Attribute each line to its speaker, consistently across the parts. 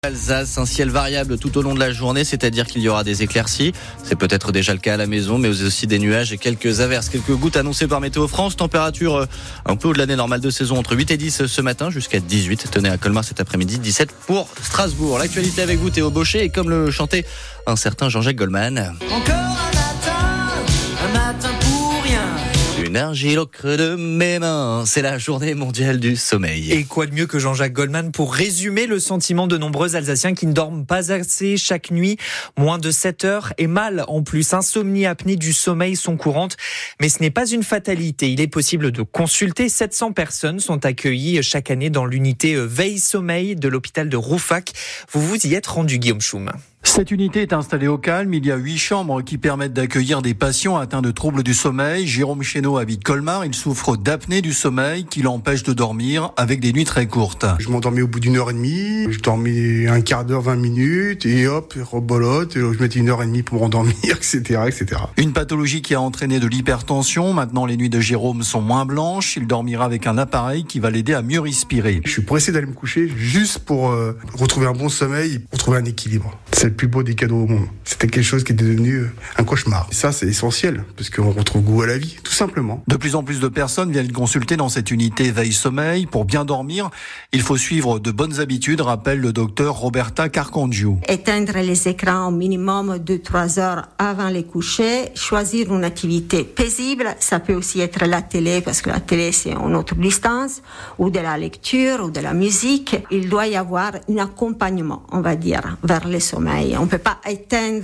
Speaker 1: Alsace, un ciel variable tout au long de la journée, c'est-à-dire qu'il y aura des éclaircies. C'est peut-être déjà le cas à la maison, mais aussi des nuages et quelques averses, quelques gouttes annoncées par Météo France. Température un peu au-delà des normales de saison, entre 8 et 10 ce matin, jusqu'à 18. Tenez à Colmar cet après-midi, 17 pour Strasbourg. L'actualité avec vous, Théo Bauchet, et comme le chantait un certain Jean-Jacques Goldman.
Speaker 2: Encore un matin pour rien.
Speaker 1: Une argile au creux de mes mains, c'est la journée mondiale du sommeil.
Speaker 3: Et quoi de mieux que Jean-Jacques Goldman pour résumer le sentiment de nombreux Alsaciens qui ne dorment pas assez chaque nuit, moins de 7 heures et mal en plus. Insomnie, apnée du sommeil sont courantes, mais ce n'est pas une fatalité. Il est possible de consulter. 700 personnes sont accueillies chaque année dans l'unité veille-sommeil de l'hôpital de Rouffach. Vous vous y êtes rendu, Guillaume Schum.
Speaker 4: Cette unité est installée au calme. Il y a 8 chambres qui permettent d'accueillir des patients atteints de troubles du sommeil. Jérôme Chénaud habite Colmar. Il souffre d'apnée du sommeil qui l'empêche de dormir avec des nuits très courtes.
Speaker 5: Je m'endormais au bout d'une heure et demie. Je dormais un quart d'heure, 20 minutes et hop, rebolote. Je mettais une heure et demie pour me rendormir, etc., etc.
Speaker 4: Une pathologie qui a entraîné de l'hypertension. Maintenant, les nuits de Jérôme sont moins blanches. Il dormira avec un appareil qui va l'aider à mieux respirer.
Speaker 5: Je suis pressé d'aller me coucher juste pour retrouver un bon sommeil, pour trouver un équilibre. C'est le plus beau des cadeaux au monde. C'était quelque chose qui était devenu un cauchemar. Et ça, c'est essentiel, parce qu'on retrouve goût à la vie, tout simplement.
Speaker 4: De plus en plus de personnes viennent consulter dans cette unité veille-sommeil. Pour bien dormir, il faut suivre de bonnes habitudes, rappelle le docteur Roberta Carcongiu.
Speaker 6: Éteindre les écrans au minimum 2-3 heures avant les coucher, choisir une activité paisible, ça peut aussi être la télé, parce que la télé c'est en autre distance, ou de la lecture, ou de la musique. Il doit y avoir un accompagnement, on va dire, vers le sommeil. On peut pas éteindre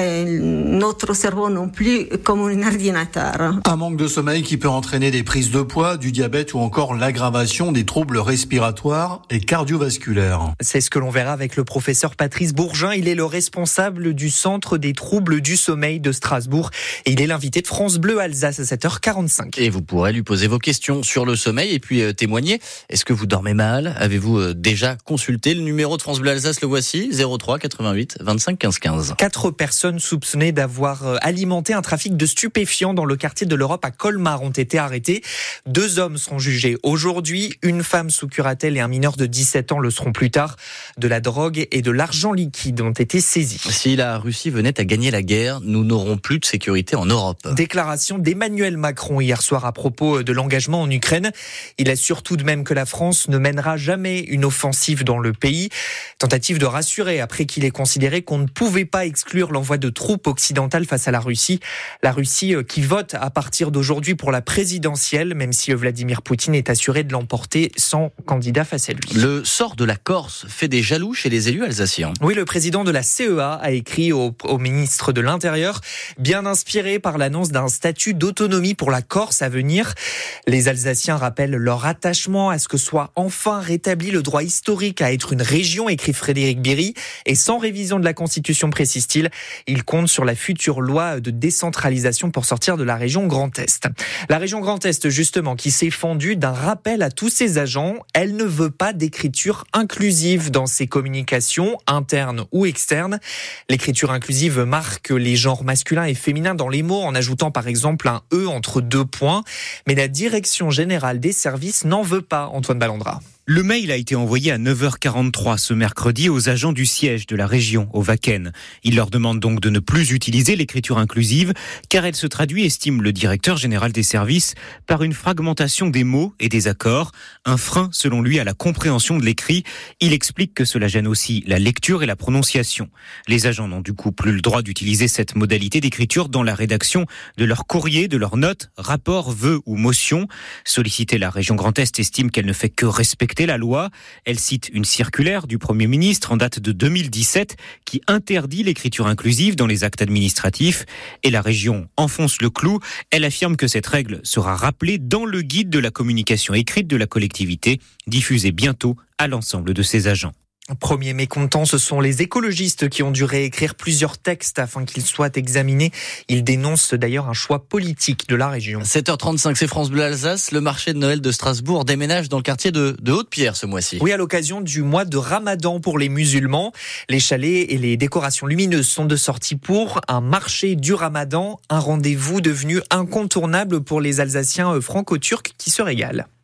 Speaker 6: notre cerveau non plus comme un ordinateur.
Speaker 4: Un manque de sommeil qui peut entraîner des prises de poids, du diabète ou encore l'aggravation des troubles respiratoires et cardiovasculaires.
Speaker 3: C'est ce que l'on verra avec le professeur Patrice Bourgin. Il est le responsable du Centre des troubles du sommeil de Strasbourg et il est l'invité de France Bleu Alsace à 7h45.
Speaker 1: Et vous pourrez lui poser vos questions sur le sommeil et puis témoigner. Est-ce que vous dormez mal ? Avez-vous déjà consulté ? Le numéro de France Bleu Alsace, le voici, 03 88 25 15 15.
Speaker 3: 4 personnes soupçonnées d'avoir alimenté un trafic de stupéfiants dans le quartier de l'Europe à Colmar ont été arrêtés. 2 hommes seront jugés aujourd'hui. Une femme sous curatelle et un mineur de 17 ans le seront plus tard. De la drogue et de l'argent liquide ont été saisis.
Speaker 1: Si la Russie venait à gagner la guerre, nous n'aurons plus de sécurité en Europe.
Speaker 3: Déclaration d'Emmanuel Macron hier soir à propos de l'engagement en Ukraine. Il assure tout de même que la France ne mènera jamais une offensive dans le pays. Tentative de rassurer après qu'il ait considéré qu'on ne pouvait pas exclure l'envoi de troupes occidentales face à la Russie. La Russie qui vote à partir d'aujourd'hui pour la présidentielle, même si Vladimir Poutine est assuré de l'emporter sans candidat face à lui.
Speaker 1: Le sort de la Corse fait des jaloux chez les élus alsaciens.
Speaker 3: Oui, le président de la CEA a écrit au ministre de l'Intérieur, bien inspiré par l'annonce d'un statut d'autonomie pour la Corse à venir. Les Alsaciens rappellent leur attachement à ce que soit enfin rétabli le droit historique à être une région, écrit Frédéric Biry, et sans révision de la Constitution, précise-t-il, il compte sur la future loi de décentralisation pour sortir de la région Grand Est. La région Grand Est, justement, qui s'est fendue d'un rappel à tous ses agents, elle ne veut pas d'écriture inclusive dans ses communications, internes ou externes. L'écriture inclusive marque les genres masculins et féminins dans les mots, en ajoutant par exemple un E entre 2 points. Mais la direction générale des services n'en veut pas, Antoine Ballandra.
Speaker 7: Le mail a été envoyé à 9h43 ce mercredi aux agents du siège de la région, au Wacken. Il leur demande donc de ne plus utiliser l'écriture inclusive, car elle se traduit, estime le directeur général des services, par une fragmentation des mots et des accords, un frein selon lui à la compréhension de l'écrit. Il explique que cela gêne aussi la lecture et la prononciation. Les agents n'ont du coup plus le droit d'utiliser cette modalité d'écriture dans la rédaction de leurs courriers, de leurs notes, rapports, vœux ou motions. Solliciter la région Grand Est estime qu'elle ne fait que respecter la loi. Elle cite une circulaire du Premier ministre en date de 2017 qui interdit l'écriture inclusive dans les actes administratifs et la région enfonce le clou. Elle affirme que cette règle sera rappelée dans le guide de la communication écrite de la collectivité, diffusé bientôt à l'ensemble de ses agents.
Speaker 3: Premier mécontent, ce sont les écologistes qui ont dû réécrire plusieurs textes afin qu'ils soient examinés. Ils dénoncent d'ailleurs un choix politique de la région.
Speaker 1: 7h35, c'est France Bleu Alsace. Le marché de Noël de Strasbourg déménage dans le quartier de Haute-Pierre ce mois-ci.
Speaker 3: Oui, à l'occasion du mois de Ramadan pour les musulmans. Les chalets et les décorations lumineuses sont de sortie pour un marché du Ramadan, un rendez-vous devenu incontournable pour les Alsaciens franco-turcs qui se régalent.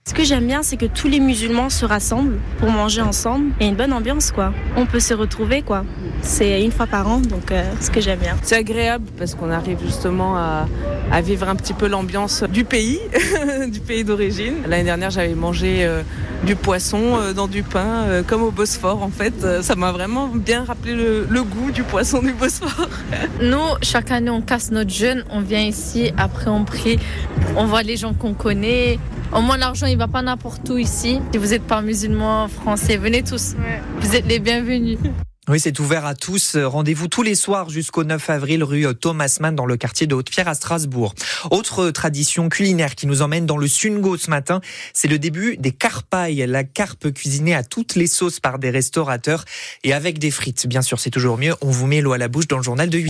Speaker 8: Ce que j'aime bien, c'est que tous les musulmans se rassemblent pour manger ensemble. Il y a une bonne ambiance, quoi. On peut se retrouver, quoi. C'est une fois par an, donc ce que j'aime bien.
Speaker 9: C'est agréable parce qu'on arrive justement à vivre un petit peu l'ambiance du pays, du pays d'origine. L'année dernière, j'avais mangé du poisson dans du pain, comme au Bosphore en fait. Ça m'a vraiment bien rappelé le goût du poisson du Bosphore.
Speaker 10: Nous, chaque année, on casse notre jeûne, on vient ici, après on prie, on voit les gens qu'on connaît. Au moins, l'argent, il ne va pas n'importe où ici. Si vous n'êtes pas musulman, français, venez tous. Ouais. Vous êtes les bienvenus.
Speaker 3: Oui, c'est ouvert à tous. Rendez-vous tous les soirs jusqu'au 9 avril, rue Thomas Mann, dans le quartier de Haute-Pierre à Strasbourg. Autre tradition culinaire qui nous emmène dans le Sungo ce matin, c'est le début des carpailles, la carpe cuisinée à toutes les sauces par des restaurateurs et avec des frites. Bien sûr, c'est toujours mieux. On vous met l'eau à la bouche dans le journal de 8.